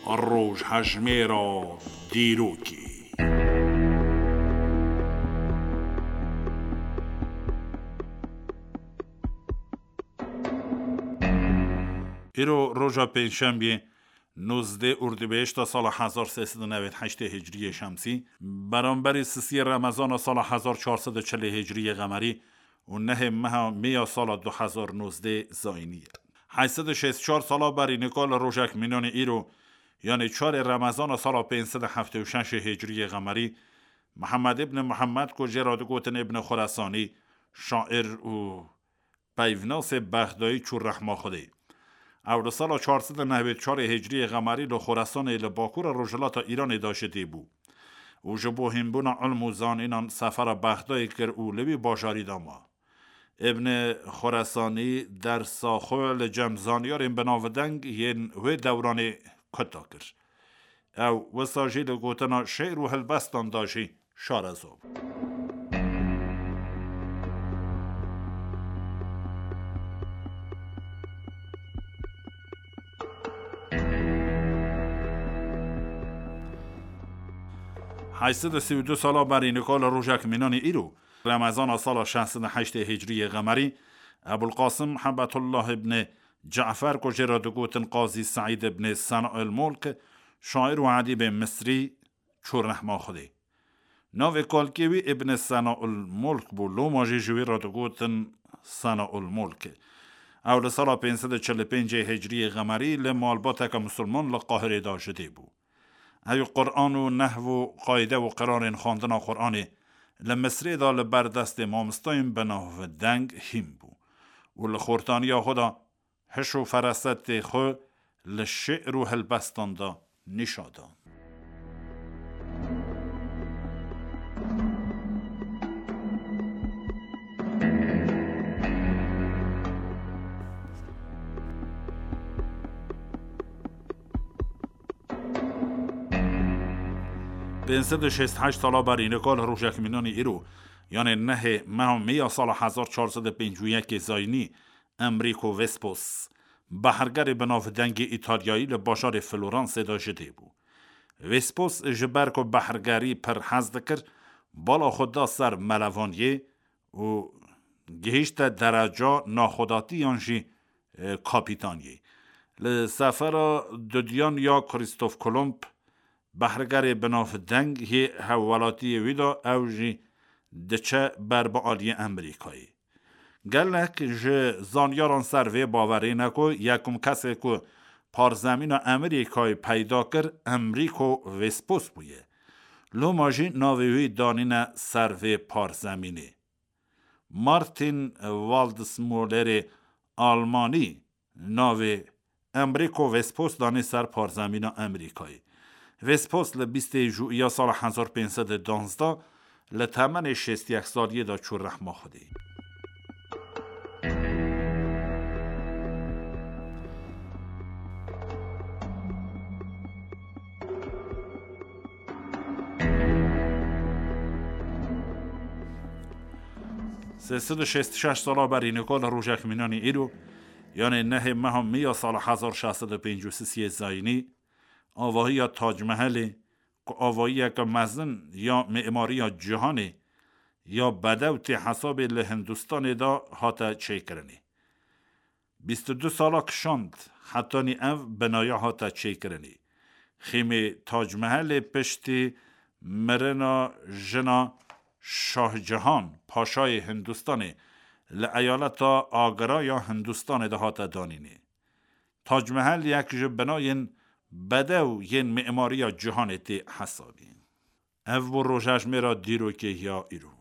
روش هجمه را دیروکی. ایرو روژا پنجشنبه 19 اردیبهشت سال 1398 هجری شمسی برانبر 3 رمضان سال 1440 هجری قمری و 9 ماه می سال 2019 زاینی. 864 سال بر نکال روژک مینان ایرو یعنی 4 رمضان سال 576 هجری قمری محمد ابن محمد کو جراد گوتن ابن خراسانی شاعر و پیوناس بغدایی چور رحمه خوده او سال 494 هجری قمری ل خراسان ال باکور روجلات ایران داشته بو او جبو همبون علم و زانینان سفر بغدای کر اولوی باشاری داما ابن خراسانی در ساخول جمزانیار بناودنگ ین و دوران کتا کر او وساجی لگوتنا شعر و هلبستان داشی شارزو هشتصد و 32 سال بر نکال روژک مینان ایرو رمضان سال 68 هجری قمری ابوالقاسم محبت الله ابن جعفر کو جرادگوتن قاضی سعید ابن صنع الملک شاعر و ادیب مصری چور رحمه خوده ناو کالکیوی ابن صنع الملک بو لو ماجی جوی رادگوتن صنع الملک اول سال 545 هجری قمری لمالباتک مسلمان لقاهره داشته بو ایو قرآن و نحو و قاعده و قرار خواندن قرآن لمصری دا لبردست مامستایم بناو دنگ هم بو و لخورتانیا خدا هش و فرست خو لشعر و هلبستان دا نشادان. به 168 سال بر نکال روژک مینان ایرو یعنی 9 ماه می سال 1451 زاینی امریکو وسپوس بحرگر بناودنگ ایتالیایی لباشار فلورانس داشته بو وسپوس جبر کو بحرگری پر حزد کر بالا خدا سر ملوانیه و گهشت درجه ناخداتی یانجی کاپیتانیه لسفر دودیان یا کریستوف کولومب بحرگر بناودنگ هی حوالاتی ویدا اوجی دچه بر با آلی امریکایی گلک جه زانیاران سروی باوری نکو یکم کسی که پارزمین امریکای پیدا کر امریکو وسپوس بویه لو ماجی ناویوی دانین سروی پارزمینی مارتین والدسمولر آلمانی ناوی امریکو وسپوس دانی سر پارزمین امریکایی وسپوس ل 20 ژوئیه سال 1512 لتمن 61 سالیه دا چور رحمه خوده سد 66 سال بر نکال روژک مینان ایرو یعنی 9 ماه می سال 1653 زاینی آواهی یا تاج محل که آواهی یک مزن یا معماری جهانی یا بدوت حساب لهندوستان دا هاتا چه کرنی 22 سالا کشاند حتی نی او بنایا هاتا چه کرنی خیمه تاج محل پشتی مرنا جنا شاه جهان پاشای هندوستان لعیالت آگرا یا هندوستان دا هاتا دانینی تاج محل یک بناین بدو ین معماری جهان تی حسابی او روژش میرا دیرو که یا ایرو